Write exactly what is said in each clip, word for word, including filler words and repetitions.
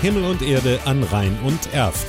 Himmel und Erde an Rhein und Erft.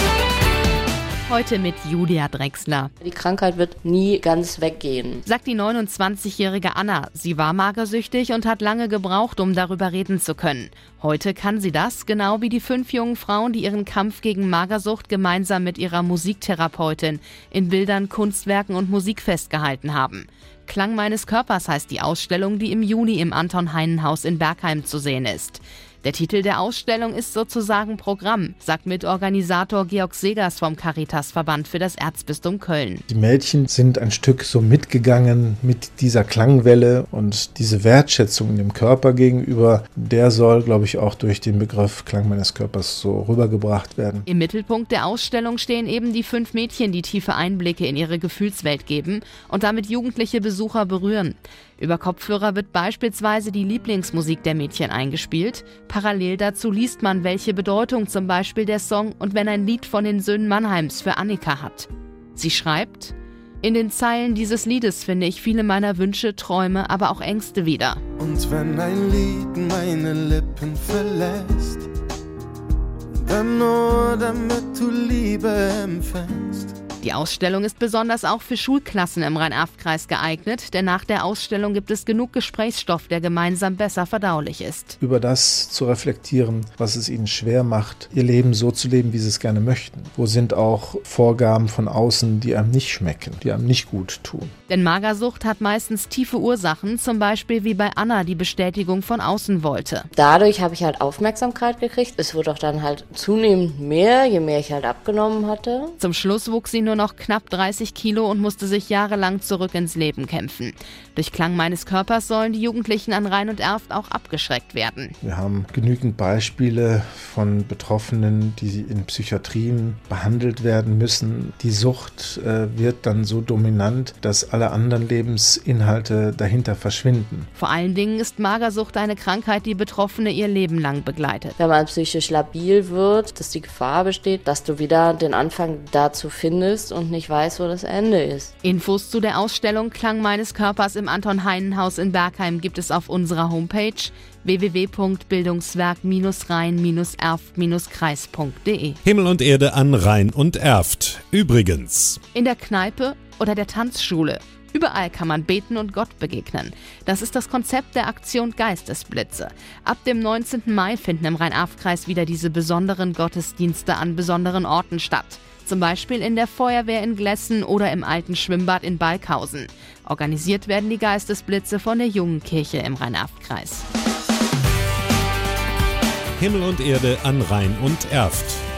Heute mit Julia Drechsler. Die Krankheit wird nie ganz weggehen, Sagt die neunundzwanzigjährige Anna. Sie war magersüchtig und hat lange gebraucht, um darüber reden zu können. Heute kann sie das, genau wie die fünf jungen Frauen, die ihren Kampf gegen Magersucht gemeinsam mit ihrer Musiktherapeutin in Bildern, Kunstwerken und Musik festgehalten haben. Klang meines Körpers heißt die Ausstellung, die im Juni im Anton-Heinen-Haus in Bergheim zu sehen ist. Der Titel der Ausstellung ist sozusagen Programm, sagt Mitorganisator Georg Segers vom Caritasverband für das Erzbistum Köln. Die Mädchen sind ein Stück so mitgegangen mit dieser Klangwelle und diese Wertschätzung dem Körper gegenüber, der soll, glaube ich, auch durch den Begriff Klang meines Körpers so rübergebracht werden. Im Mittelpunkt der Ausstellung stehen eben die fünf Mädchen, die tiefe Einblicke in ihre Gefühlswelt geben und damit jugendliche Besucher berühren. Über Kopfhörer wird beispielsweise die Lieblingsmusik der Mädchen eingespielt. Parallel dazu liest man, welche Bedeutung zum Beispiel der Song Und wenn ein Lied von den Söhnen Mannheims für Annika hat. Sie schreibt: In den Zeilen dieses Liedes finde ich viele meiner Wünsche, Träume, aber auch Ängste wieder. Und wenn ein Lied meine Lippen verlässt, dann nur damit du Liebe empfängst. Die Ausstellung ist besonders auch für Schulklassen im Rhein-Erft-Kreis geeignet, denn nach der Ausstellung gibt es genug Gesprächsstoff, der gemeinsam besser verdaulich ist. Über das zu reflektieren, was es ihnen schwer macht, ihr Leben so zu leben, wie sie es gerne möchten. Wo sind auch Vorgaben von außen, die einem nicht schmecken, die einem nicht gut tun. Denn Magersucht hat meistens tiefe Ursachen, zum Beispiel wie bei Anna die Bestätigung von außen wollte. Dadurch habe ich halt Aufmerksamkeit gekriegt. Es wurde auch dann halt zunehmend mehr, je mehr ich halt abgenommen hatte. Zum Schluss wuchs sie nur noch knapp dreißig Kilo und musste sich jahrelang zurück ins Leben kämpfen. Durch Klang meines Körpers sollen die Jugendlichen an Rhein und Erft auch abgeschreckt werden. Wir haben genügend Beispiele von Betroffenen, die in Psychiatrien behandelt werden müssen. Die Sucht äh, wird dann so dominant, dass alle anderen Lebensinhalte dahinter verschwinden. Vor allen Dingen ist Magersucht eine Krankheit, die Betroffene ihr Leben lang begleitet. Wenn man psychisch labil wird, dass die Gefahr besteht, dass du wieder den Anfang dazu findest und nicht weiß, wo das Ende ist. Infos zu der Ausstellung Klang meines Körpers im Anton-Heinen-Haus in Bergheim gibt es auf unserer Homepage w w w punkt bildungswerk rhein erft kreis punkt d e. Himmel und Erde an Rhein und Erft. Übrigens: In der Kneipe oder der Tanzschule. Überall kann man beten und Gott begegnen. Das ist das Konzept der Aktion Geistesblitze. Ab dem neunzehnten Mai finden im Rhein-Erft-Kreis wieder diese besonderen Gottesdienste an besonderen Orten statt. Zum Beispiel in der Feuerwehr in Glessen oder im alten Schwimmbad in Balkhausen. Organisiert werden die Geistesblitze von der Jungen Kirche im Rhein-Erft-Kreis. Himmel und Erde an Rhein und Erft.